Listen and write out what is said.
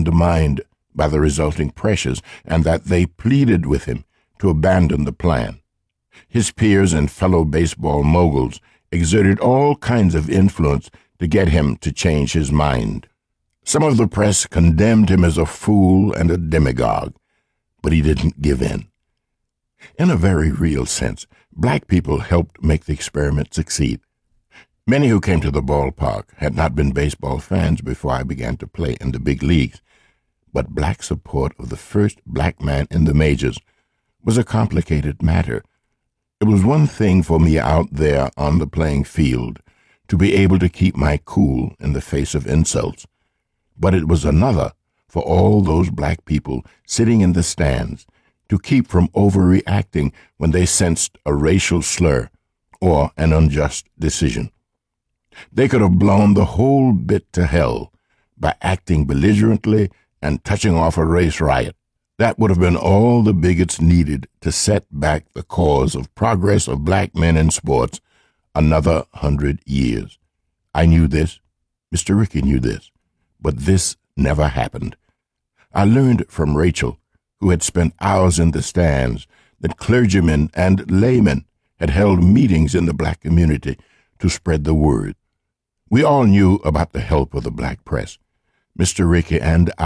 undermined by the resulting pressures, and that they pleaded with him to abandon the plan. His peers and fellow baseball moguls exerted all kinds of influence to get him to change his mind. Some of the press condemned him as a fool and a demagogue, but he didn't give in. In a very real sense, black people helped make the experiment succeed. Many who came to the ballpark had not been baseball fans before I began to play in the big leagues, but black support of the first black man in the majors was a complicated matter. It was one thing for me out there on the playing field to be able to keep my cool in the face of insults, but it was another for all those black people sitting in the stands to keep from overreacting when they sensed a racial slur or an unjust decision. They could have blown the whole bit to hell by acting belligerently and touching off a race riot. That would have been all the bigots needed to set back the cause of progress of black men in sports another 100 years. I knew this. Mr. Rickey knew this. But this never happened. I learned from Rachel, who had spent hours in the stands, that clergymen and laymen had held meetings in the black community to spread the word. We all knew about the help of the black press. Mr. Rickey and